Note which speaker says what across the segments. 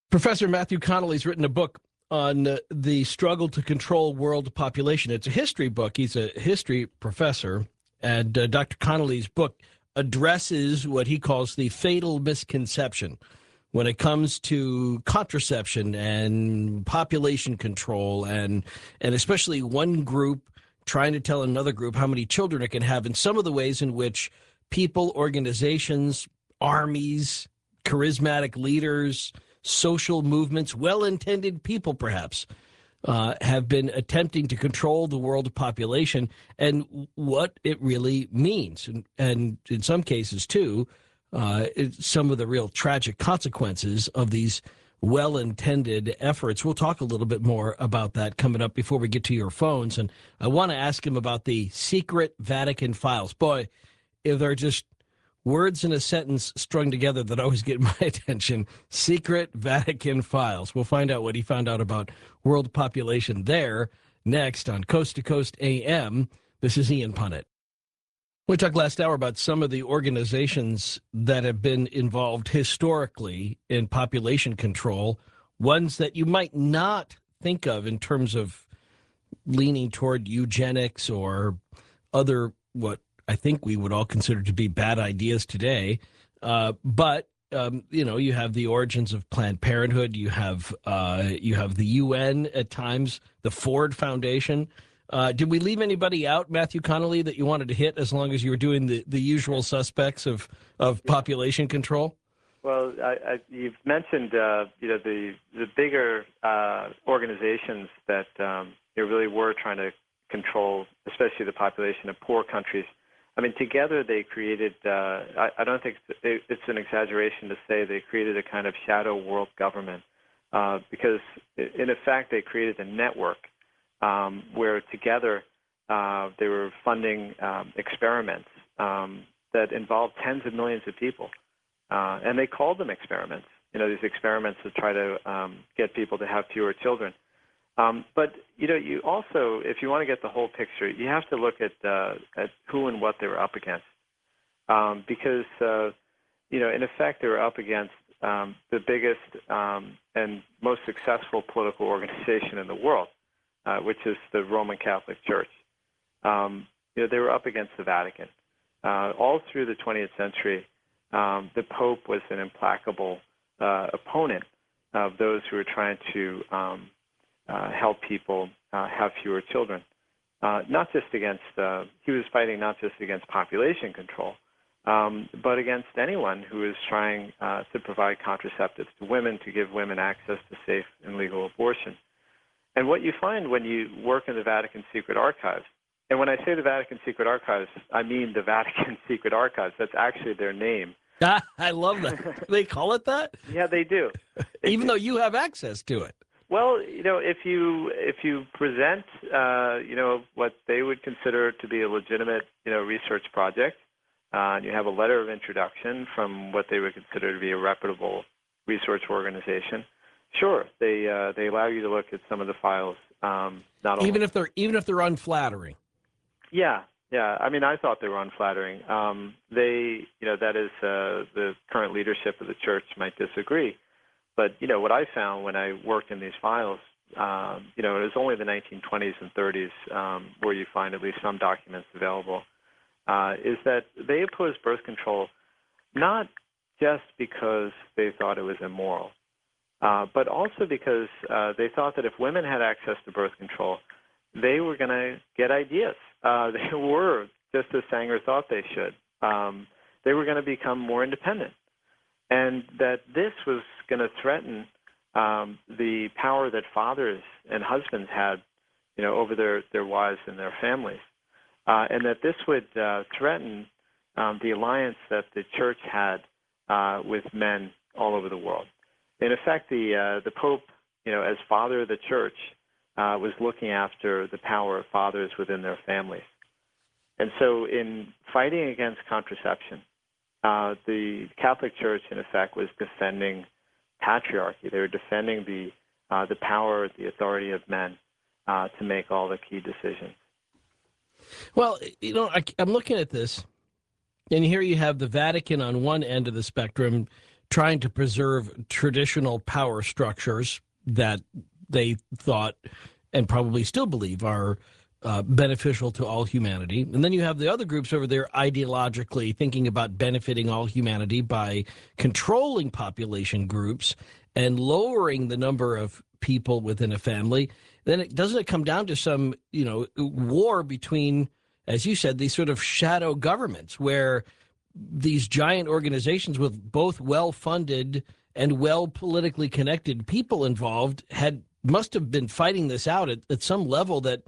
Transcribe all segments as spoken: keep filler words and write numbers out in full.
Speaker 1: Professor Matthew Connelly's written a book on uh, the struggle to control world population. It's a history book. He's a history professor, and uh, Doctor Connelly's book addresses what he calls the fatal misconception when it comes to contraception and population control, and and especially one group trying to tell another group how many children it can have, and some of the ways in which people, organizations, armies, charismatic leaders, social movements, well-intended people perhaps, uh, have been attempting to control the world population and what it really means. And, and in some cases, too, uh, it, some of the real tragic consequences of these well-intended efforts. We'll talk a little bit more about that coming up before we get to your phones. And I want to ask him about the secret Vatican files. Boy, if they're just words in a sentence strung together that always get my attention. Secret Vatican files. We'll find out what he found out about world population there next on Coast to Coast A M. This is Ian Punnett. We talked last hour about some of the organizations that have been involved historically in population control, ones that you might not think of in terms of leaning toward eugenics or other what I think we would all consider to be bad ideas today. Uh, but, um, you know, you have the origins of Planned Parenthood. You have uh, you have the U N at times, the Ford Foundation. Uh, did we leave anybody out, Matthew Connelly, that you wanted to hit as long as you were doing the, the usual suspects of, of population control?
Speaker 2: Well, I, I, you've mentioned, uh, you know, the, the bigger uh, organizations that um, you know, really were trying to control, especially the population of poor countries. I mean, together they created, uh, I, I don't think it's, it's an exaggeration to say they created a kind of shadow world government uh, because, in effect, they created a network um, where together uh, they were funding um, experiments um, that involved tens of millions of people. Uh, and they called them experiments, you know, these experiments to try to um, get people to have fewer children. Um, but, you know, you also, if you want to get the whole picture, you have to look at, uh, at who and what they were up against. Um, because, uh, you know, in effect, they were up against um, the biggest um, and most successful political organization in the world, uh, which is the Roman Catholic Church. Um, you know, they were up against the Vatican. Uh, all through the twentieth century, um, the Pope was an implacable uh, opponent of those who were trying to um, Uh, help people uh, have fewer children. Uh, not just against, uh, he was fighting not just against population control, um, but against anyone who is trying uh, to provide contraceptives to women, to give women access to safe and legal abortion. And what you find when you work in the Vatican Secret Archives, and when I say the Vatican Secret Archives, I mean the Vatican Secret Archives. That's actually their name.
Speaker 1: I love that. They call it that?
Speaker 2: Yeah, they do.
Speaker 1: Even though you have access to it.
Speaker 2: Well, you know, if you if you present, uh, you know, what they would consider to be a legitimate, you know, research project, uh, and you have a letter of introduction from what they would consider to be a reputable research organization, sure, they uh, they allow you to look at some of the files. Um, not
Speaker 1: even
Speaker 2: only,
Speaker 1: if they're even if they're unflattering.
Speaker 2: Yeah, yeah. I mean, I thought they were unflattering. Um, they, you know, that is uh, the current leadership of the church might disagree. But, you know, what I found when I worked in these files, um, you know, it was only the nineteen twenties and thirties um, where you find at least some documents available, uh, is that they opposed birth control not just because they thought it was immoral, uh, but also because uh, they thought that if women had access to birth control, they were going to get ideas. Uh, they were, just as Sanger thought they should. Um, they were going to become more independent. And that this was going to threaten um, the power that fathers and husbands had, you know, over their, their wives and their families, uh, and that this would uh, threaten um, the alliance that the church had uh, with men all over the world. In effect, the uh, the Pope, you know, as father of the church, uh, was looking after the power of fathers within their families. And so, in fighting against contraception, Uh, the Catholic Church, in effect, was defending patriarchy. They were defending the uh, the power, the authority of men uh, to make all the key decisions.
Speaker 1: Well, you know, I, I'm looking at this, and here you have the Vatican on one end of the spectrum trying to preserve traditional power structures that they thought and probably still believe are uh, beneficial to all humanity. And then you have the other groups over there ideologically thinking about benefiting all humanity by controlling population groups and lowering the number of people within a family. Then it doesn't it come down to some, you know, war between, as you said, these sort of shadow governments where these giant organizations with both well-funded and well politically connected people involved had must have been fighting this out at, at some level that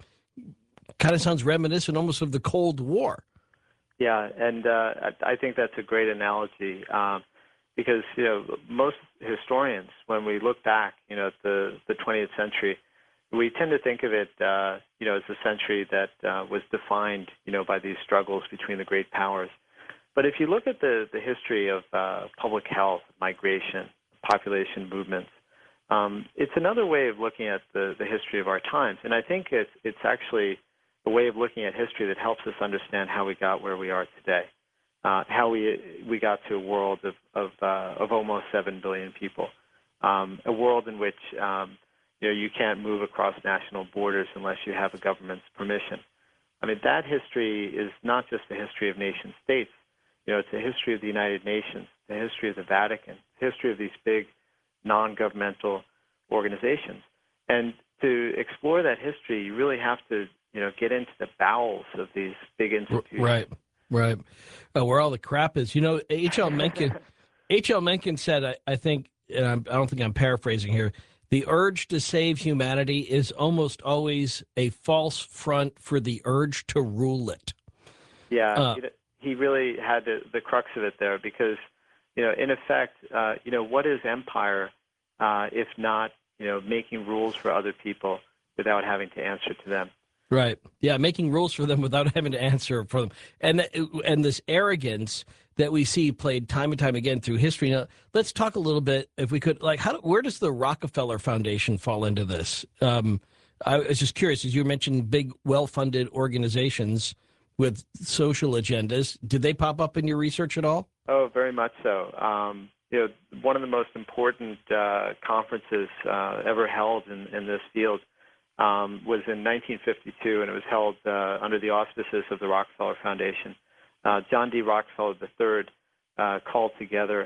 Speaker 1: kind of sounds reminiscent almost of the Cold War.
Speaker 2: Yeah, and uh, I, I think that's a great analogy um, because, you know, most historians, when we look back, you know, at the, the twentieth century, we tend to think of it, uh, you know, as a century that uh, was defined, you know, by these struggles between the great powers. But if you look at the, the history of uh, public health, migration, population movements, um, it's another way of looking at the, the history of our times. And I think it's, it's actually a way of looking at history that helps us understand how we got where we are today, uh, how we we got to a world of of, uh, of almost seven billion people, um, a world in which um, you know you can't move across national borders unless you have a government's permission. I mean, that history is not just the history of nation states. You know, it's the history of the United Nations, the history of the Vatican, the history of these big non-governmental organizations. And to explore that history, you really have to, you know, get into the bowels of these big institutions.
Speaker 1: Right, right. Uh, where all the crap is. You know, H L Mencken, H L Mencken said, I, I think, and I'm, I don't think I'm paraphrasing here, the urge to save humanity is almost always a false front for the urge to rule it.
Speaker 2: Yeah,
Speaker 1: uh,
Speaker 2: he really had the, the crux of it there because, you know, in effect, uh, you know, what is empire uh, if not, you know, making rules for other people without having to answer to them?
Speaker 1: Right. Yeah, making rules for them without having to answer for them. And and this arrogance that we see played time and time again through history. Now, let's talk a little bit, if we could, like, how where does the Rockefeller Foundation fall into this? Um, I was just curious, as you mentioned, big, well-funded organizations with social agendas. Did they pop up in your research at all?
Speaker 2: Oh, very much so. Um, you know, one of the most important uh, conferences uh, ever held in, in this field um, was in nineteen fifty-two, and it was held uh, under the auspices of the Rockefeller Foundation. Uh, John D. Rockefeller the third uh, called together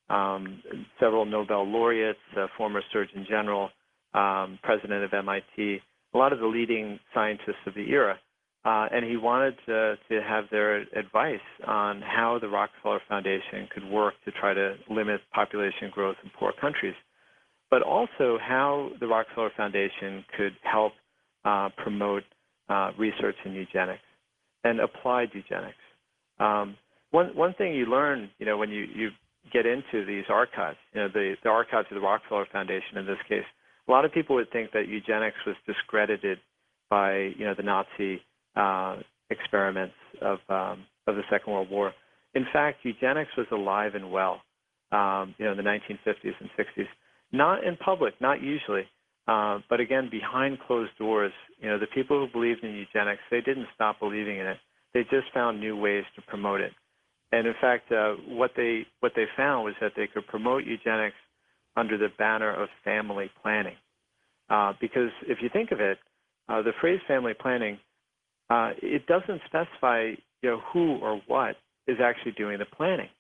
Speaker 2: um, several Nobel laureates, uh, former Surgeon General, um, president of M I T, a lot of the leading scientists of the era. Uh, and he wanted to, to have their advice on how the Rockefeller Foundation could work to try to limit population growth in poor countries, but also how the Rockefeller Foundation could help uh, promote uh, research in eugenics and applied eugenics. Um, one, one thing you learn, you know, when you, you get into these archives, you know, the, the archives of the Rockefeller Foundation in this case, a lot of people would think that eugenics was discredited by, you know, the Nazi Uh, experiments of um, of the Second World War. In fact, eugenics was alive and well, um, you know, in the nineteen fifties and sixties. Not in public, not usually, uh, but again, behind closed doors. You know, the people who believed in eugenics, they didn't stop believing in it. They just found new ways to promote it. And in fact, uh, what they what they found was that they could promote eugenics under the banner of family planning, uh, because if you think of it, uh, the phrase family planning, Uh, it doesn't specify, you know, who or what is actually doing the planning.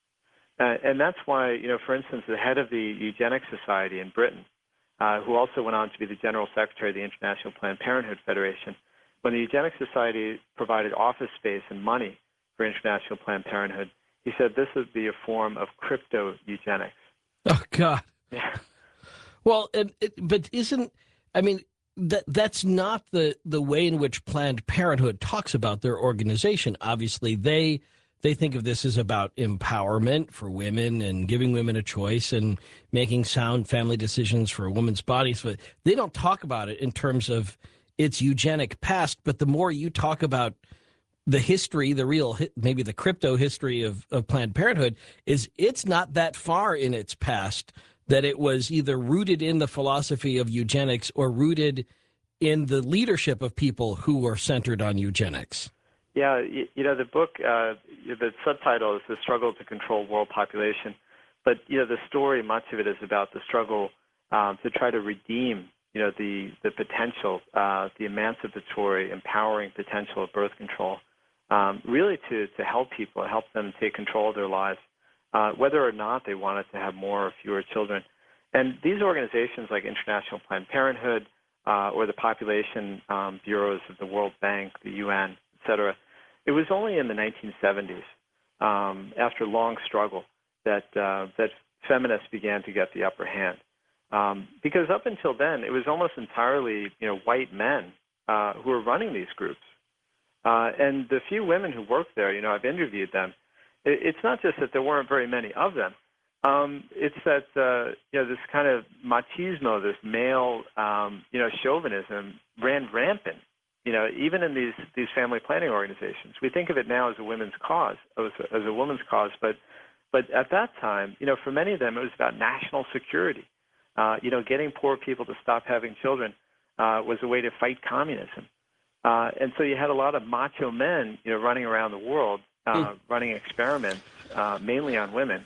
Speaker 2: Uh, and that's why, you know, for instance, the head of the Eugenics Society in Britain, uh, who also went on to be the General Secretary of the International Planned Parenthood Federation, when the Eugenics Society provided office space and money for International Planned Parenthood, he said this would be a form of crypto-eugenics.
Speaker 1: Oh, God.
Speaker 2: Yeah.
Speaker 1: Well, it, it, but isn't, I mean, That that's not the, the way in which Planned Parenthood talks about their organization. Obviously, they they think of this as about empowerment for women and giving women a choice and making sound family decisions for a woman's body. So they don't talk about it in terms of its eugenic past. But the more you talk about the history, the real, maybe the crypto history of, of Planned Parenthood, is it's not that far in its past that it was either rooted in the philosophy of eugenics or rooted in the leadership of people who were centered on eugenics.
Speaker 2: Yeah, you, you know, the book, uh, the subtitle is The Struggle to Control World Population. but you know, the story, much of it is about the struggle um, to try to redeem, you know, the the potential, uh, the emancipatory, empowering potential of birth control, um, really to to help people, help them take control of their lives, uh, whether or not they wanted to have more or fewer children. And these organizations like International Planned Parenthood uh, or the population um, bureaus of the World Bank, the U N, et cetera, it was only in the nineteen seventies, um, after long struggle, that uh, that feminists began to get the upper hand. Um, because up until then, it was almost entirely, you know, white men uh, who were running these groups. Uh, and the few women who worked there, you know, I've interviewed them. It, it's not just that there weren't very many of them. Um, it's that, uh, you know, this kind of machismo, this male, um, you know, chauvinism ran rampant, you know, even in these, these family planning organizations. We think of it now as a women's cause, as a, as a woman's cause, but, but at that time, you know, for many of them, it was about national security. Uh, you know, getting poor people to stop having children uh, was a way to fight communism. Uh, and so you had a lot of macho men, you know, running around the world, uh, mm. running experiments, uh, mainly on women.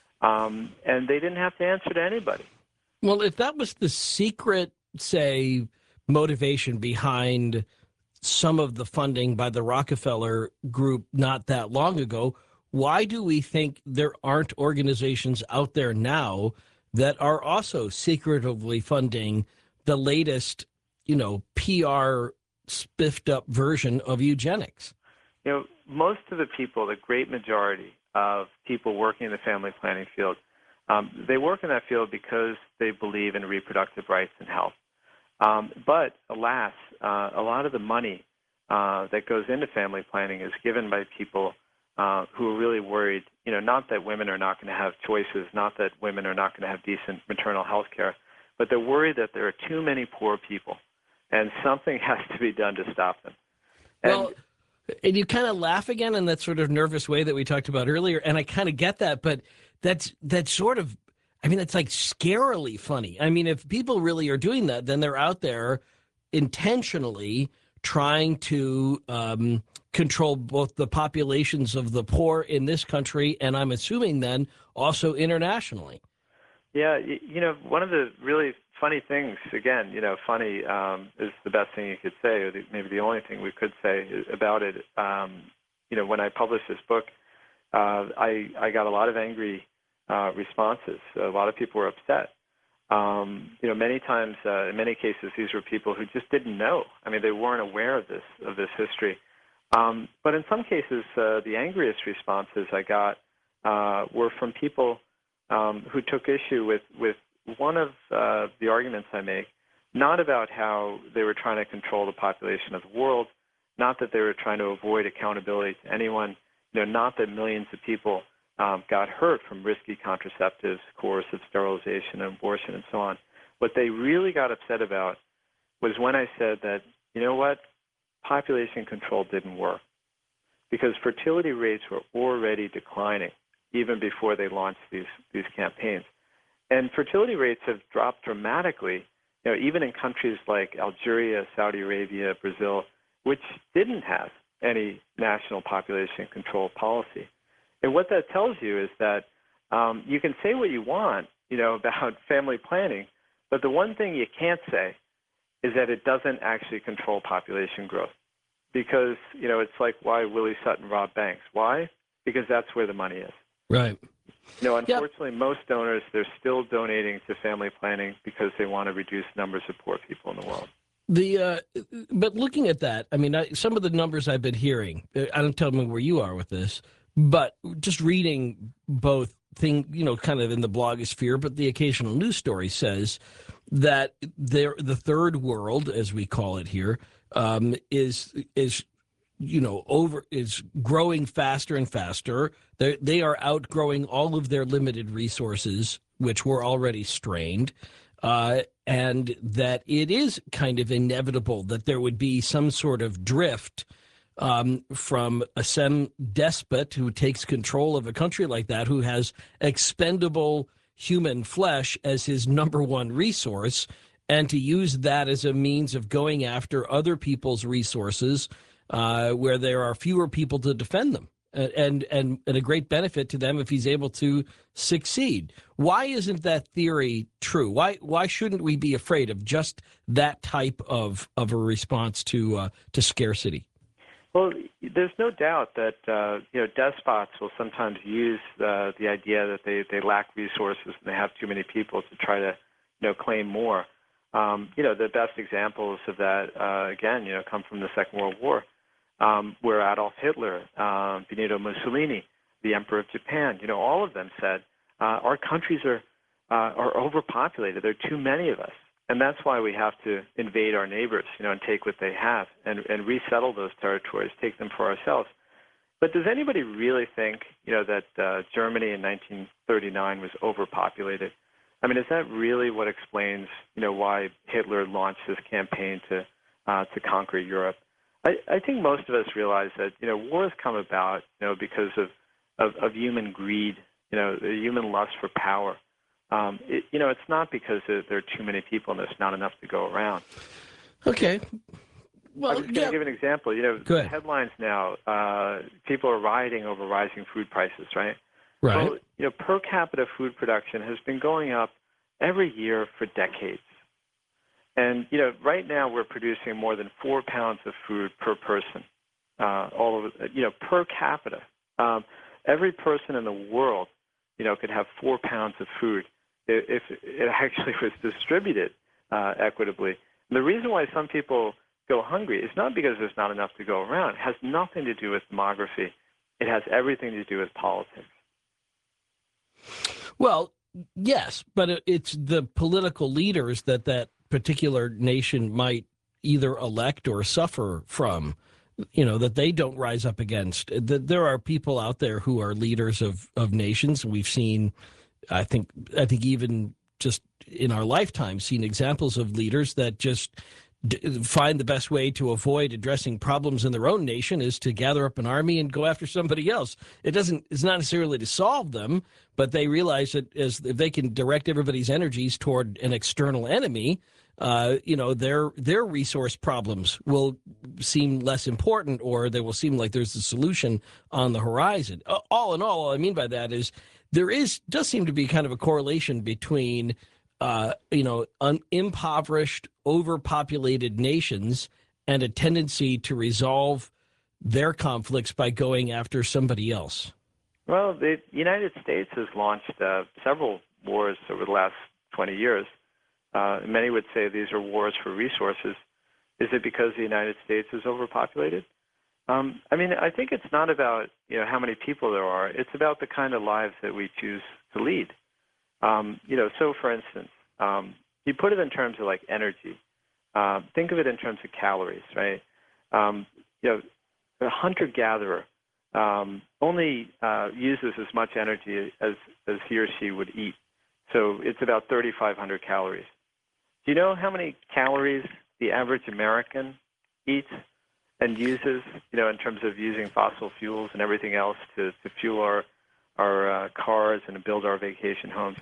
Speaker 2: Um, and they didn't have to answer to anybody.
Speaker 1: Well, if that was the secret, say, motivation behind some of the funding by the Rockefeller Group not that long ago, why do we think there aren't organizations out there now that are also secretively funding the latest, you know, P R spiffed up version of eugenics?
Speaker 2: You know, most of the people, the great majority of people working in the family planning field, um, they work in that field because they believe in reproductive rights and health. Um, but alas, uh, a lot of the money uh, that goes into family planning is given by people uh, who are really worried, you know, not that women are not going to have choices, not that women are not going to have decent maternal health care, but they're worried that there are too many poor people and something has to be done to stop them. And,
Speaker 1: well, and you kind of laugh again in that sort of nervous way that we talked about earlier, and I kind of get that, but that's that's sort of, I mean, it's like scarily funny. I mean, if people really are doing that, then they're out there intentionally trying to um, control both the populations of the poor in this country, and I'm assuming then also internationally.
Speaker 2: Yeah, you, you know, one of the really funny things, again, you know, funny um, is the best thing you could say, or the, maybe the only thing we could say about it. Um, you know, when I published this book, uh, I, I got a lot of angry uh, responses. A lot of people were upset. Um, you know, many times, uh, in many cases, these were people who just didn't know. I mean, they weren't aware of this of this history. Um, but in some cases, uh, the angriest responses I got uh, were from people um, who took issue with with one of uh, the arguments I make, not about how they were trying to control the population of the world, not that they were trying to avoid accountability to anyone, you know, not that millions of people um, got hurt from risky contraceptives, coercive sterilization, and abortion, and so on. What they really got upset about was when I said that, you know what, population control didn't work because fertility rates were already declining even before they launched these these campaigns. And fertility rates have dropped dramatically, you know, even in countries like Algeria, Saudi Arabia, Brazil, which didn't have any national population control policy. And what that tells you is that um, you can say what you want, you know, about family planning, but the one thing you can't say is that it doesn't actually control population growth. Because, you know, it's like why Willie Sutton robbed banks. Why? Because that's where the money is.
Speaker 1: Right.
Speaker 2: You know, unfortunately, yep. most donors, they're still donating to family planning because they want to reduce numbers of poor people in the world.
Speaker 1: The uh, but looking at that, I mean, I, some of the numbers I've been hearing, I don't tell me where you are with this, but just reading both thing, you know, kind of in the blogosphere, but the occasional news story says that there, the third world, as we call it here, um, is is. you know, over is growing faster and faster. They they are outgrowing all of their limited resources, which were already strained, uh, and that it is kind of inevitable that there would be some sort of drift um, from a sem despot who takes control of a country like that, who has expendable human flesh as his number one resource, and to use that as a means of going after other people's resources, Uh, where there are fewer people to defend them. and, and, and a great benefit to them if he's able to succeed. Why isn't that theory true? Why why shouldn't we be afraid of just that type of, of a response to uh, to scarcity?
Speaker 2: Well, there's no doubt that uh, you know despots will sometimes use uh, the idea that they, they lack resources and they have too many people to try to you know claim more. Um, you know the best examples of that uh, again you know come from the Second World War, um, where Adolf Hitler, uh, Benito Mussolini, the Emperor of Japan, you know all of them said uh, our countries are uh, are overpopulated. There are too many of us. And that's why we have to invade our neighbors, you know, and take what they have and, and resettle those territories, take them for ourselves. But does anybody really think, you know, that uh, Germany in nineteen thirty-nine was overpopulated? I mean, is that really what explains, you know, why Hitler launched his campaign to uh, to conquer Europe? I, I think most of us realize that, you know, wars come about, you know, because of, of, of human greed, you know, the human lust for power. Um, it, you know, it's not because there are too many people and there's not enough to go around.
Speaker 1: Okay. Well,
Speaker 2: I'm just going to
Speaker 1: yeah.
Speaker 2: give an example. You know,
Speaker 1: Go ahead.
Speaker 2: headlines now, uh, people are rioting over rising food prices, right?
Speaker 1: Right.
Speaker 2: Well, you know, per capita food production has been going up every year for decades. And, you know, right now we're producing more than four pounds of food per person, uh, all over, you know, per capita. Um, every person in the world, you know, could have four pounds of food if it actually was distributed uh, equitably. And the reason why some people go hungry is not because there's not enough to go around. It has nothing to do with demography. It has everything to do with politics.
Speaker 1: Well, yes, but it's the political leaders that that particular nation might either elect or suffer from, you know, that they don't rise up against. There are people out there who are leaders of, of nations. We've seen, I think, I think even just in our lifetime, seen examples of leaders that just d- find the best way to avoid addressing problems in their own nation is to gather up an army and go after somebody else. It doesn't, it's not necessarily to solve them, but they realize that as if they can direct everybody's energies toward an external enemy, uh, you know, their their resource problems will seem less important, or they will seem like there's a solution on the horizon. All in all, all I mean by that is there is does seem to be kind of a correlation between, uh, you know, un, impoverished, overpopulated nations and a tendency to resolve their conflicts by going after somebody else.
Speaker 2: Well, the United States has launched uh, several wars over the last twenty years. Uh, many would say these are wars for resources. Is it because the United States is overpopulated? Um, I mean, I think it's not about you know how many people there are. It's about the kind of lives that we choose to lead. Um, you know, so for instance, um, you put it in terms of like energy. Uh, think of it in terms of calories, right? Um, you know, a hunter-gatherer um, only uh, uses as much energy as as he or she would eat. So it's about thirty-five hundred calories. Do you know how many calories the average American eats and uses, you know, in terms of using fossil fuels and everything else to, to fuel our, our uh, cars and to build our vacation homes?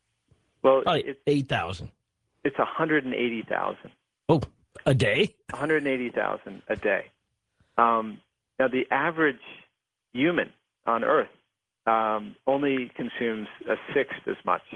Speaker 2: Well,
Speaker 1: oh,
Speaker 2: it's
Speaker 1: eight thousand.
Speaker 2: It's one hundred eighty thousand.
Speaker 1: Oh, a day?
Speaker 2: one hundred eighty thousand a day. Um, now, the average human on Earth um, only consumes a sixth as much.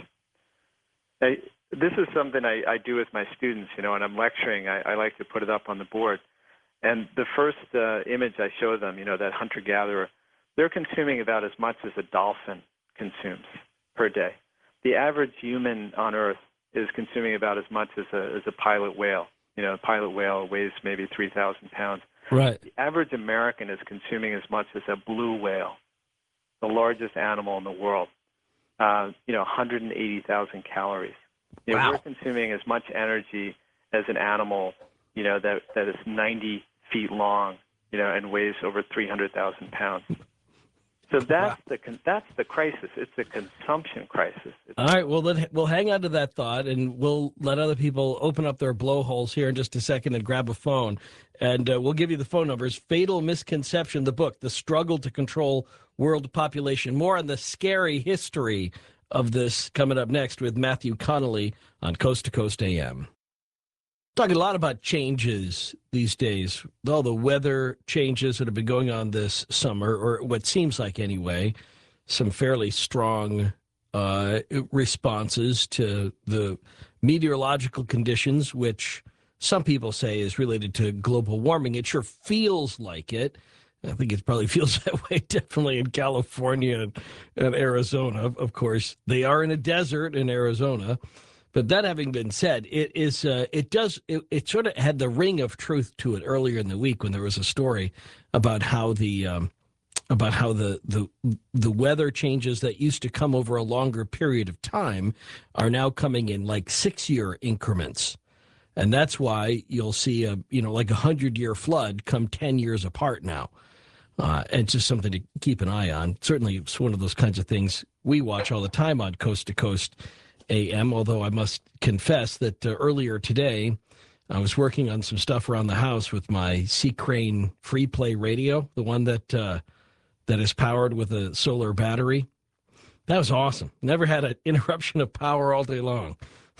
Speaker 2: Now, this is something I, I do with my students, you know, when I'm lecturing, I, I like to put it up on the board. And the first uh, image I show them, you know, that hunter-gatherer, they're consuming about as much as a dolphin consumes per day. The average human on Earth is consuming about as much as a, as a pilot whale. You know, a pilot whale weighs maybe three thousand pounds.
Speaker 1: Right.
Speaker 2: The average American is consuming as much as a blue whale, the largest animal in the world. Uh, you know, one hundred eighty thousand calories. You know,
Speaker 1: wow.
Speaker 2: We're consuming as much energy as an animal, you know, that, that is ninety feet long, you know, and weighs over three hundred thousand pounds. So that's wow. the that's the crisis. It's a consumption crisis. It's
Speaker 1: All right. Well, then we'll hang on to that thought, and we'll let other people open up their blowholes here in just a second and grab a phone. And uh, we'll give you the phone numbers. Fatal Misconception, the book, The Struggle to Control World Population. More on the scary history of this coming up next with Matthew Connelly on Coast to Coast A M. Talking a lot about changes these days, all the weather changes that have been going on this summer, or what seems like anyway, some fairly strong uh, responses to the meteorological conditions, which some people say is related to global warming. It sure feels like it. I think it probably feels that way definitely in California and, and Arizona. Of course, they are in a desert in Arizona. But that having been said, it is uh, it does it, it sort of had the ring of truth to it earlier in the week when there was a story about how the um, about how the the the weather changes that used to come over a longer period of time are now coming in like six year increments. And that's why you'll see a, you know, like a hundred year flood come ten years apart now. Uh, and it's just something to keep an eye on. Certainly, it's one of those kinds of things we watch all the time on Coast to Coast A M, although I must confess that uh, earlier today, I was working on some stuff around the house with my Sea Crane Free Play radio, the one that uh, that is powered with a solar battery. That was awesome. Never had an interruption of power all day long.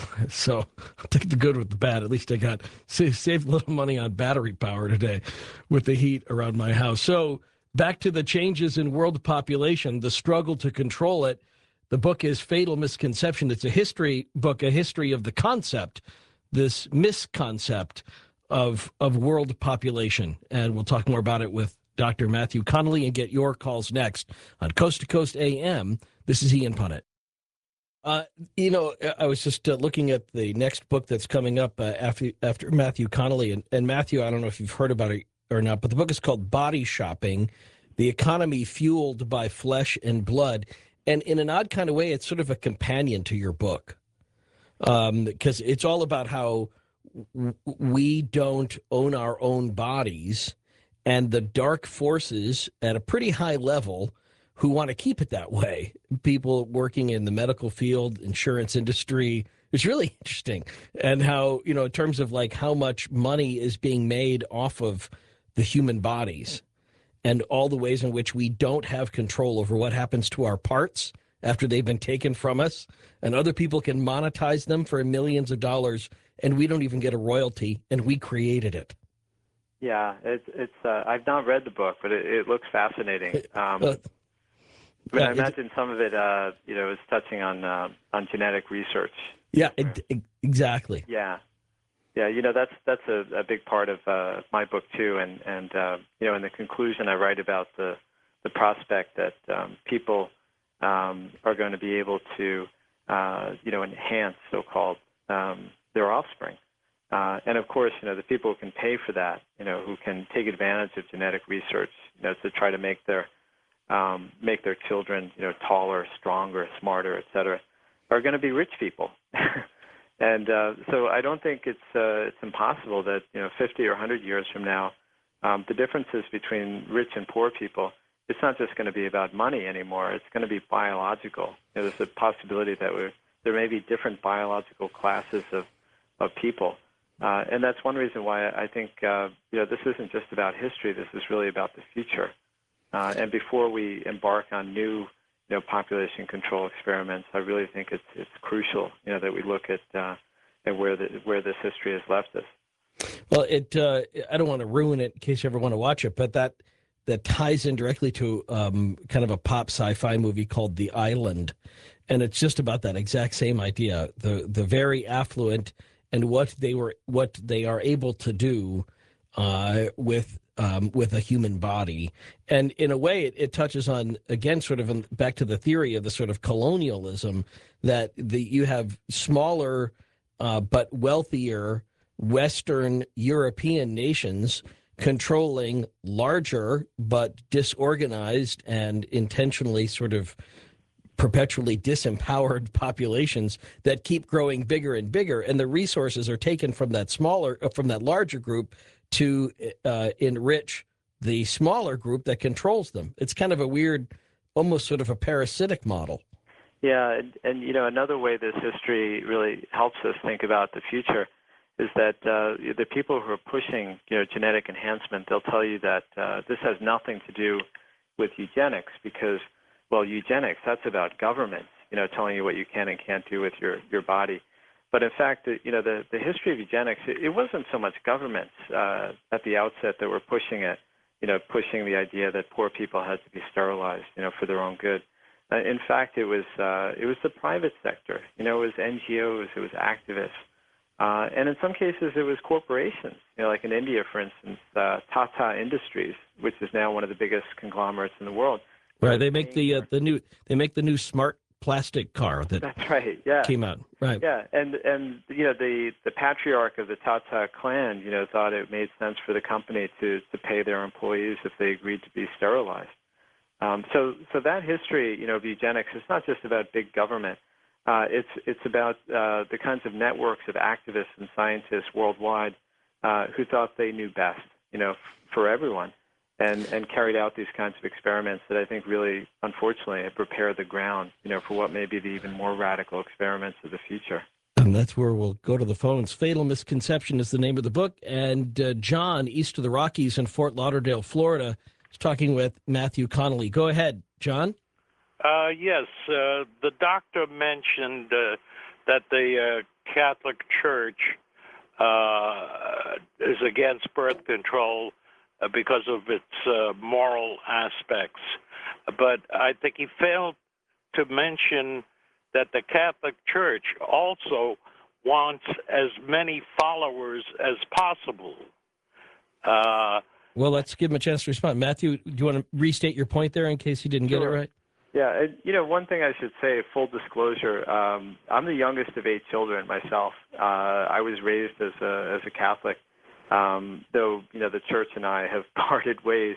Speaker 1: So I'll take the good with the bad. At least I got saved a little money on battery power today with the heat around my house. So back to the changes in world population, the struggle to control it. The book is Fatal Misconception. It's a history book, a history of the concept, this misconcept of of world population. And we'll talk more about it with Doctor Matthew Connelly and get your calls next on Coast to Coast A M. This is Ian Punnett. Uh, you know, I was just uh, looking at the next book that's coming up uh, after after Matthew Connelly. And, and Matthew, I don't know if you've heard about it or not, but the book is called Body Shopping, The Economy Fueled by Flesh and Blood. And in an odd kind of way, it's sort of a companion to your book, um, because it's all about how w- we don't own our own bodies and the dark forces at a pretty high level who want to keep it that way. People working in the medical field, insurance industry. It's really interesting. And how, you know, in terms of like how much money is being made off of the human bodies and all the ways in which we don't have control over what happens to our parts after they've been taken from us. And other people can monetize them for millions of dollars, and we don't even get a royalty, and we created it.
Speaker 2: Yeah, it's, it's uh, I've not read the book, but it, it looks fascinating. Um,
Speaker 1: uh,
Speaker 2: I mean,
Speaker 1: yeah,
Speaker 2: I imagine some of it, uh, you know, is touching on uh, on genetic research.
Speaker 1: Yeah, it, it, exactly.
Speaker 2: Yeah. Yeah, you know, that's that's a, a big part of uh, my book too, and and uh, you know, in the conclusion, I write about the the prospect that um, people um, are going to be able to, uh, you know, enhance so-called um, their offspring, uh, and of course, you know, the people who can pay for that, you know, who can take advantage of genetic research, you know, to try to make their um, make their children, you know, taller, stronger, smarter, et cetera, are going to be rich people. And uh, so I don't think it's uh, it's impossible that, you know, fifty or one hundred years from now, um, the differences between rich and poor people, it's not just going to be about money anymore. It's going to be biological. You know, there's a possibility that we're, there may be different biological classes of, of people. Uh, and that's one reason why I think, uh, you know, this isn't just about history. This is really about the future. Uh, and before we embark on new you know, population control experiments, I really think it's it's crucial, you know, that we look at uh, at where the where this history has left us.
Speaker 1: Well, it uh, I don't want to ruin it in case you ever want to watch it, but that that ties in directly to um, kind of a pop sci-fi movie called The Island, and it's just about that exact same idea: the the very affluent and what they were what they are able to do uh, with. Um, with a human body. And in a way, it, it touches on, again, sort of in, back to the theory of the sort of colonialism that the you have smaller uh, but wealthier Western European nations controlling larger but disorganized and intentionally sort of perpetually disempowered populations that keep growing bigger and bigger. And the resources are taken from that smaller, from that larger group to uh, enrich the smaller group that controls them. It's kind of a weird, almost sort of a parasitic model.
Speaker 2: Yeah, and, and you know, another way this history really helps us think about the future is that uh, the people who are pushing, you know, genetic enhancement, they'll tell you that uh, this has nothing to do with eugenics because, well, eugenics, that's about governments, you know, telling you what you can and can't do with your, your body. But in fact, the, you know, the, the history of eugenics, it, it wasn't so much governments uh, at the outset that were pushing it, you know, pushing the idea that poor people had to be sterilized, you know, for their own good. Uh, in fact, it was uh, it was the private sector. You know, it was N G Os, it was activists, uh, and in some cases it was corporations. You know, like in India, for instance, uh, Tata Industries, which is now one of the biggest conglomerates in the world.
Speaker 1: Right, they make the uh, the new they make the new smart plastic car that
Speaker 2: That's right. Yeah.
Speaker 1: came out. Right.
Speaker 2: Yeah, and and you know the the patriarch of the Tata clan, you know, thought it made sense for the company to to pay their employees if they agreed to be sterilized. Um, so so that history, you know, of eugenics is not just about big government. Uh, it's it's about uh, the kinds of networks of activists and scientists worldwide uh, who thought they knew best, you know, f- for everyone. And, and carried out these kinds of experiments that I think really, unfortunately, have prepared the ground, you know, for what may be the even more radical experiments of the future.
Speaker 1: And that's where we'll go to the phones. Fatal Misconception is the name of the book. And uh, John, east of the Rockies in Fort Lauderdale, Florida, is talking with Matthew Connelly. Go ahead, John.
Speaker 3: Uh, yes, uh, the doctor mentioned uh, that the uh, Catholic Church uh, is against birth control Uh, because of its uh, moral aspects. But I think he failed to mention that the Catholic Church also wants as many followers as possible. Uh,
Speaker 1: well, let's give him a chance to respond. Matthew, do you want to restate your point there in case he didn't get
Speaker 2: Sure.
Speaker 1: it right?
Speaker 2: Yeah, and, you know, one thing I should say, full disclosure, um, I'm the youngest of eight children myself. Uh, I was raised as a, as a Catholic. Um, though, you know, the church and I have parted ways.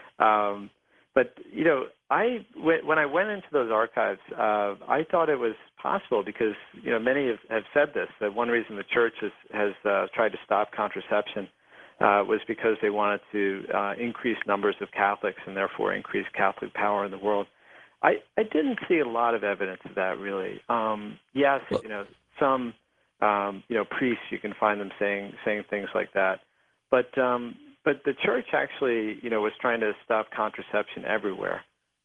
Speaker 2: Um, but, you know, I, when I went into those archives, uh, I thought it was possible because, you know, many have, have said this, that one reason the church has, has uh, tried to stop contraception uh, was because they wanted to uh, increase numbers of Catholics and therefore increase Catholic power in the world. I, I didn't see a lot of evidence of that, really. Um, yes,
Speaker 1: well,
Speaker 2: you know, some... Um, you know, priests, you can find them saying saying things like that. But um, but the church actually, you know, was trying to stop contraception everywhere,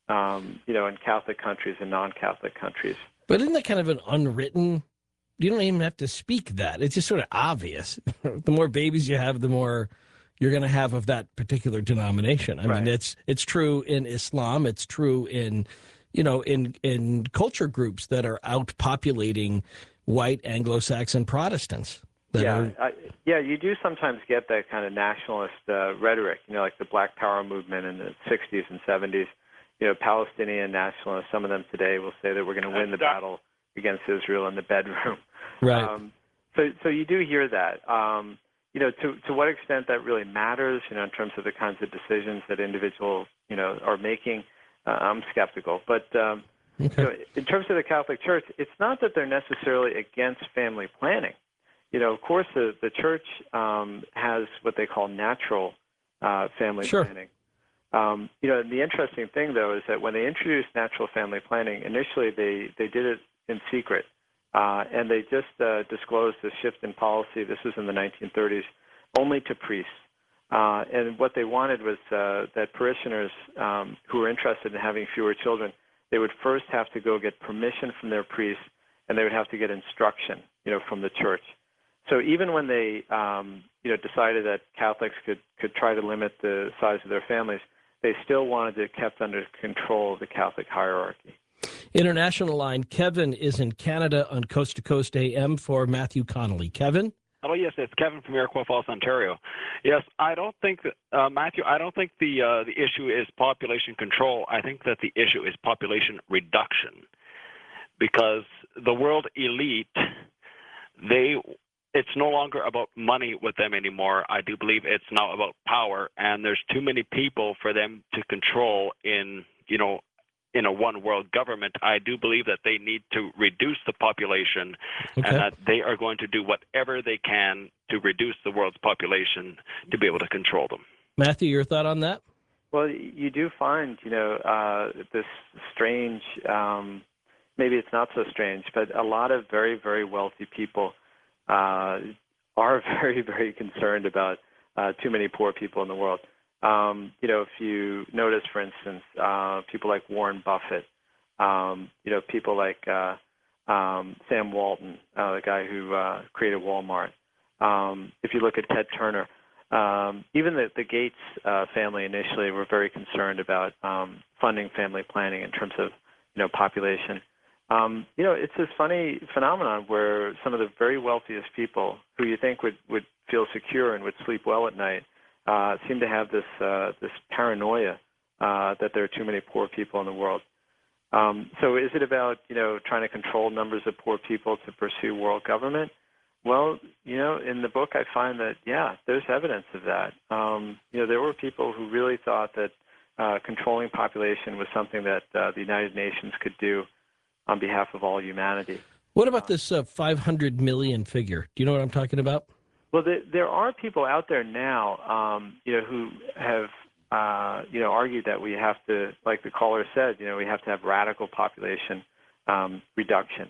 Speaker 2: um, you know, in Catholic countries and non-Catholic countries.
Speaker 1: But isn't that kind of an unwritten, you don't even have to speak that. It's just sort of obvious. The more babies you have, the more you're going to have of that particular denomination. I
Speaker 2: Right.
Speaker 1: mean, it's it's true in Islam. It's true in, you know, in, in culture groups that are outpopulating white Anglo-Saxon Protestants. That
Speaker 2: Yeah,
Speaker 1: are,
Speaker 2: I, yeah, you do sometimes get that kind of nationalist uh, rhetoric, you know, like the Black Power movement in the sixties and seventies. You know, Palestinian nationalists, some of them today will say that we're going to win the battle against Israel in the bedroom.
Speaker 1: right.
Speaker 2: Um, so, so you do hear that. Um, you know, to to what extent that really matters, you know, in terms of the kinds of decisions that individuals, you know, are making, uh, I'm skeptical. But um,
Speaker 1: Okay.
Speaker 2: you know, in terms of the Catholic Church, it's not that they're necessarily against family planning. You know, of course, the, the church um, has what they call natural uh, family
Speaker 1: Sure.
Speaker 2: planning. Um, you know, the interesting thing, though, is that when they introduced natural family planning, initially they, they did it in secret. Uh, and they just uh, disclosed a shift in policy. This was in the nineteen thirties, only to priests. Uh, and what they wanted was uh, that parishioners um, who were interested in having fewer children, they would first have to go get permission from their priest, and they would have to get instruction, you know, from the church. So even when they, um, you know, decided that Catholics could, could try to limit the size of their families, they still wanted it kept under control of the Catholic hierarchy.
Speaker 1: International line, Kevin is in Canada on Coast to Coast A M for Matthew Connelly. Kevin?
Speaker 4: Hello, yes, it's Kevin from Iroquois Falls, Ontario. Yes, I don't think that, uh, Matthew, I don't think the uh, the issue is population control. I think that the issue is population reduction, because the world elite, they, it's no longer about money with them anymore. I do believe it's now about power, and there's too many people for them to control in, you know, in a one world government. I do believe that they need to reduce the population,
Speaker 1: Okay.
Speaker 4: and that they are going to do whatever they can to reduce the world's population to be able to control them.
Speaker 1: Matthew, your thought on that?
Speaker 2: Well, you do find, you know, uh, this strange, um, maybe it's not so strange, but a lot of very, very wealthy people uh, are very, very concerned about uh, too many poor people in the world. Um, you know, if you notice, for instance, uh, people like Warren Buffett, um, you know, people like uh, um, Sam Walton, uh, the guy who uh, created Walmart. Um, if you look at Ted Turner, um, even the, the Gates uh, family initially were very concerned about um, funding family planning in terms of, you know, population. Um, you know, it's this funny phenomenon where some of the very wealthiest people who you think would, would feel secure and would sleep well at night uh, seem to have this uh, this paranoia uh, that there are too many poor people in the world. Um, so is it about, you know, trying to control numbers of poor people to pursue world government? Well, you know, in the book I find that, yeah, there's evidence of that. Um, you know, there were people who really thought that uh, controlling population was something that uh, the United Nations could do on behalf of all humanity.
Speaker 1: What about this uh, five hundred million figure? Do you know what I'm talking about?
Speaker 2: Well, the, there are people out there now, um, you know, who have, uh, you know, argued that we have to, like the caller said, you know, we have to have radical population um, reduction.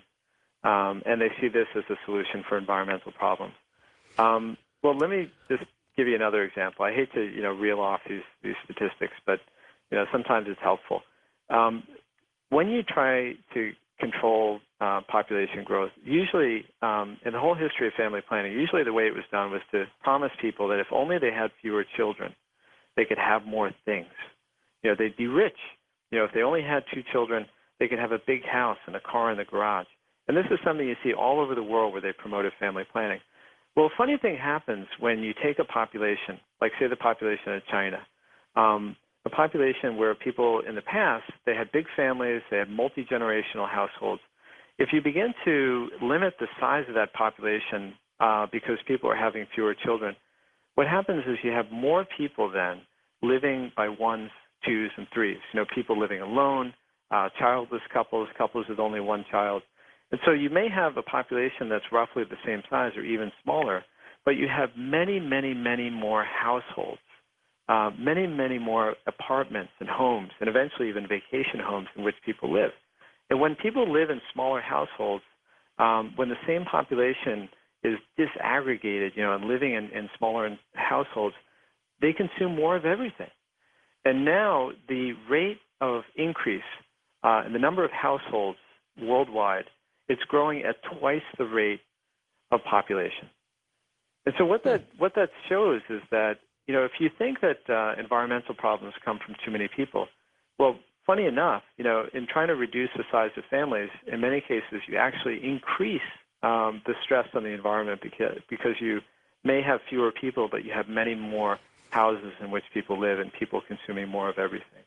Speaker 2: Um, and they see this as a solution for environmental problems. Um, well, let me just give you another example. I hate to, you know, reel off these, these statistics, but, you know, sometimes it's helpful. Um, when you try to control uh, population growth, usually um, in the whole history of family planning, usually the way it was done was to promise people that if only they had fewer children, they could have more things. You know, they'd be rich. You know, if they only had two children, they could have a big house and a car in the garage. And this is something you see all over the world where they promoted family planning. Well, a funny thing happens when you take a population, like say the population of China, um, a population where people in the past, they had big families, they had multi-generational households. If you begin to limit the size of that population uh, because people are having fewer children, what happens is you have more people then living by ones, twos, and threes. You know, people living alone, uh, childless couples, couples with only one child. And so you may have a population that's roughly the same size or even smaller, but you have many, many, many more households, uh, many, many more apartments and homes, and eventually even vacation homes in which people live. And when people live in smaller households, um, when the same population is disaggregated, you know, and living in, in smaller households, they consume more of everything. And now the rate of increase uh, in the number of households worldwide, it's growing at twice the rate of population. And so what that what that shows is that, you know, if you think that uh, environmental problems come from too many people, well, funny enough, you know, in trying to reduce the size of families, in many cases you actually increase um, the stress on the environment because, because you may have fewer people, but you have many more houses in which people live and people consuming more of everything.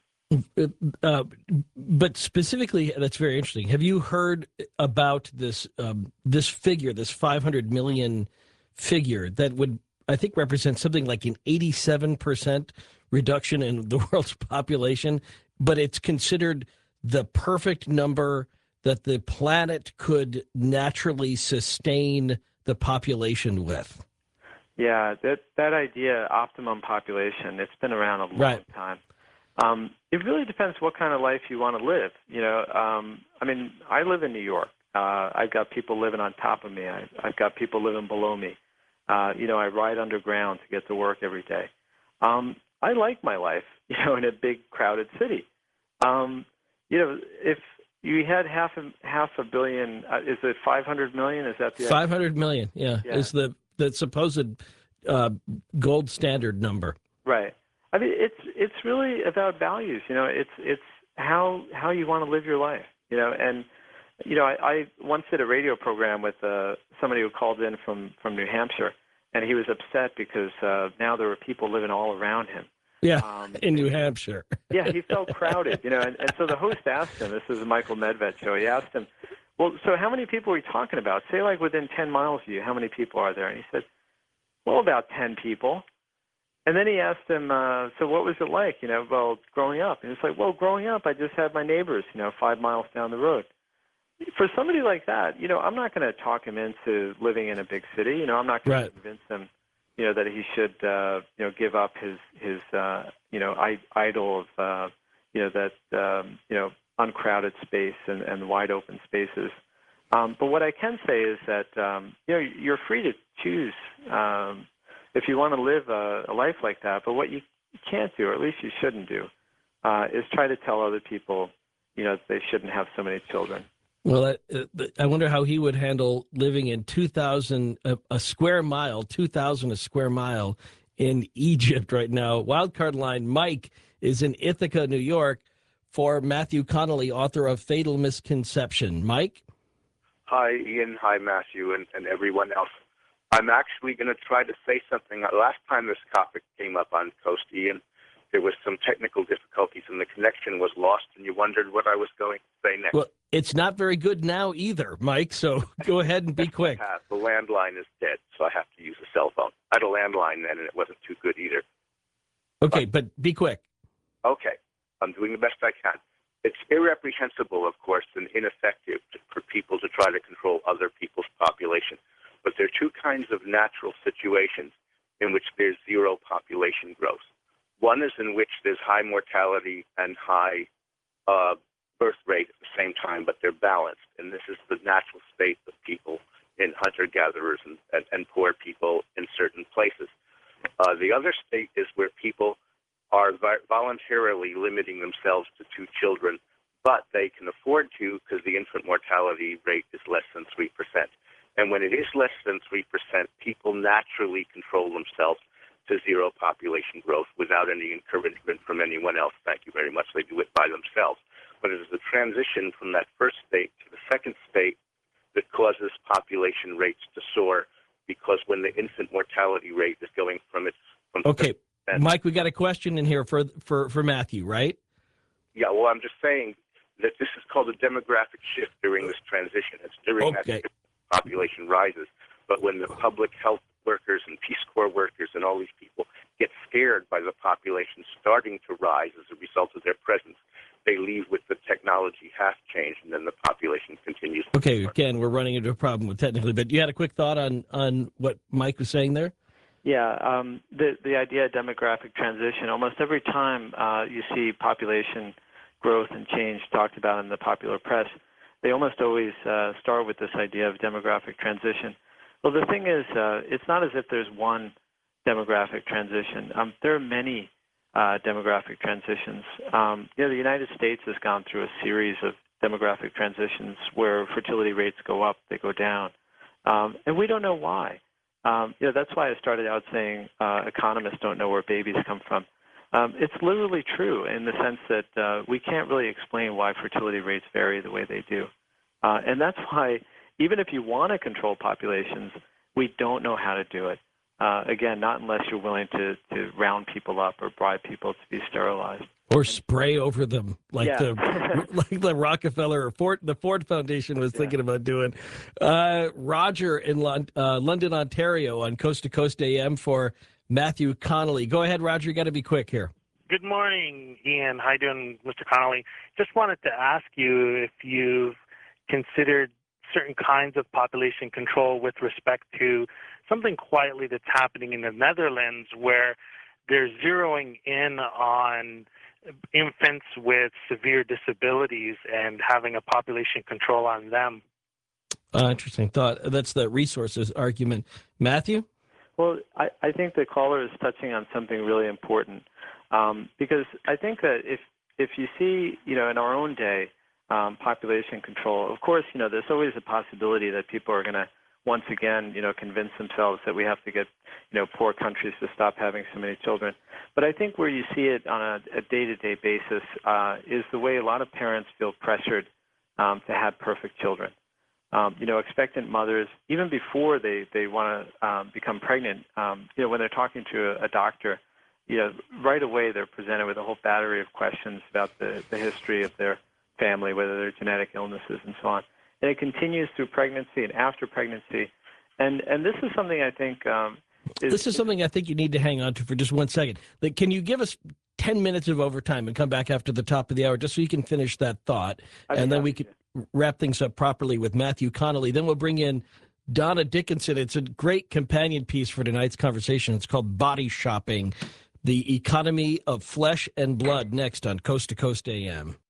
Speaker 1: Uh, but specifically, that's very interesting. Have you heard about this um, this figure, this five hundred million figure that would, I think, represent something like an eighty-seven percent reduction in the world's population, but it's considered the perfect number that the planet could naturally sustain the population with?
Speaker 2: Yeah, that, that idea, optimum population, it's been around a long
Speaker 1: right.
Speaker 2: time. Um, it really depends what kind of life you want to live. You know, um, I mean, I live in New York. Uh, I've got people living on top of me. I, I've got people living below me. Uh, you know, I ride underground to get to work every day. Um, I like my life, you know, in a big crowded city. Um, you know, if you had half a, half a billion, uh, is it five hundred million? Is that the
Speaker 1: five hundred million? Yeah, yeah. Is the the supposed uh, gold standard number?
Speaker 2: Right. I mean, it's it's really about values. You know, it's it's how how you want to live your life. You know, and you know, I, I once did a radio program with uh, somebody who called in from from New Hampshire, and he was upset because uh, now there were people living all around him.
Speaker 1: Yeah, um, in New Hampshire.
Speaker 2: Yeah, he felt crowded. You know, and, and so the host asked him. This is the Michael Medved show. He asked him, "Well, so how many people are we talking about? Say, like within ten miles of you, how many people are there?" And he said, "Well, about ten people." And then he asked him, uh, so what was it like, you know, well, growing up? And it's like, well, growing up, I just had my neighbors, you know, five miles down the road. For somebody like that, you know, I'm not going to talk him into living in a big city. You know, I'm not going
Speaker 1: right.
Speaker 2: to convince him, you know, that he should, uh, you know, give up his, his uh, you know, I- idol of, uh, you know, that, um, you know, uncrowded space and, and wide open spaces. Um, but what I can say is that, um, you know, you're free to choose um if you want to live a, a life like that. But what you can't do, or at least you shouldn't do, uh, is try to tell other people, you know, they shouldn't have so many children.
Speaker 1: Well, I, I wonder how he would handle living in two thousand, a, a square mile, two thousand a square mile in Egypt right now. Wildcard line, Mike is in Ithaca, New York, for Matthew Connelly, author of Fatal Misconception. Mike?
Speaker 5: Hi, Ian. Hi, Matthew, and, and everyone else. I'm actually going to try to say something. Last time this topic came up on Coast, Ian, there was some technical difficulties and the connection was lost, and you wondered what I was going to say next.
Speaker 1: Well, it's not very good now either, Mike, so go ahead and be quick.
Speaker 5: Yeah, the landline is dead, so I have to use a cell phone. I had a landline then, and it wasn't too good either.
Speaker 1: Okay, but, but be quick.
Speaker 5: Okay, I'm doing the best I can. It's irreprehensible, of course, and ineffective to, for people to try to control other people's population. But there are two kinds of natural situations in which there's zero population growth. One is in which there's high mortality and high uh, birth rate at the same time, but they're balanced. And this is the natural state of people in hunter-gatherers and, and, and poor people in certain places. Uh, the other state is where people are voluntarily limiting themselves to two children, but they can afford to because the infant mortality rate is less than three percent. And when it is less than three percent, people naturally control themselves to zero population growth without any encouragement from anyone else. Thank you very much. They do it by themselves. But it is the transition from that first state to the second state that causes population rates to soar, because when the infant mortality rate is going from its... From
Speaker 1: okay, Mike, we got a question in here for, for, for Matthew, right?
Speaker 5: Yeah, well, I'm just saying that this is called a demographic shift during this transition. It's during
Speaker 1: okay.
Speaker 5: that population rises. But when the public health workers and Peace Corps workers and all these people get scared by the population starting to rise as a result of their presence, they leave with the technology half changed, and then the population continues.
Speaker 1: Okay, again, we're running into a problem with technically, but you had a quick thought on, on what Mike was saying there?
Speaker 2: Yeah, um, the the idea of demographic transition, almost every time uh, you see population growth and change talked about in the popular press, they almost always uh, start with this idea of demographic transition. Well, the thing is, uh, it's not as if there's one demographic transition. Um, there are many uh, demographic transitions. Um, you know, the United States has gone through a series of demographic transitions where fertility rates go up, they go down, um, and we don't know why. Um, you know, that's why I started out saying uh, economists don't know where babies come from. Um, it's literally true in the sense that uh, we can't really explain why fertility rates vary the way they do. Uh, and that's why even if you want to control populations, we don't know how to do it. Uh, again, not unless you're willing to, to round people up or bribe people to be sterilized.
Speaker 1: Or spray over them like
Speaker 2: yeah.
Speaker 1: the like the Rockefeller or Ford, the Ford Foundation was thinking yeah. about doing. Uh, Roger in Lon, uh, London, Ontario on Coast to Coast A M for Matthew Connelly. Go ahead, Roger. You got to be quick here.
Speaker 6: Good morning, Ian. How you doing, Mister Connelly? Just wanted to ask you if you've considered certain kinds of population control with respect to something quietly that's happening in the Netherlands, where they're zeroing in on infants with severe disabilities and having a population control on them.
Speaker 1: Uh, interesting thought. That's the resources argument. Matthew?
Speaker 2: Well, I, I think the caller is touching on something really important, um, because I think that if if you see, you know, in our own day, um, population control, of course, you know, there's always a possibility that people are going to once again, you know, convince themselves that we have to get, you know, poor countries to stop having so many children. But I think where you see it on a, a day-to-day basis uh, is the way a lot of parents feel pressured um, to have perfect children. Um, you know, expectant mothers, even before they, they want to um, become pregnant, um, you know, when they're talking to a, a doctor, you know, right away they're presented with a whole battery of questions about the, the history of their family, whether they're genetic illnesses and so on. And it continues through pregnancy and after pregnancy. And and this is something I think um, is...
Speaker 1: This is something I think you need to hang on to for just one second. Like, can you give us ten minutes of overtime and come back after the top of the hour just so you can finish that thought?
Speaker 2: I'd
Speaker 1: and then we
Speaker 2: to.
Speaker 1: could wrap things up properly with Matthew Connelly. Then we'll bring in Donna Dickinson. It's a great companion piece for tonight's conversation. It's called Body Shopping, the Economy of Flesh and Blood, next on Coast to Coast A M.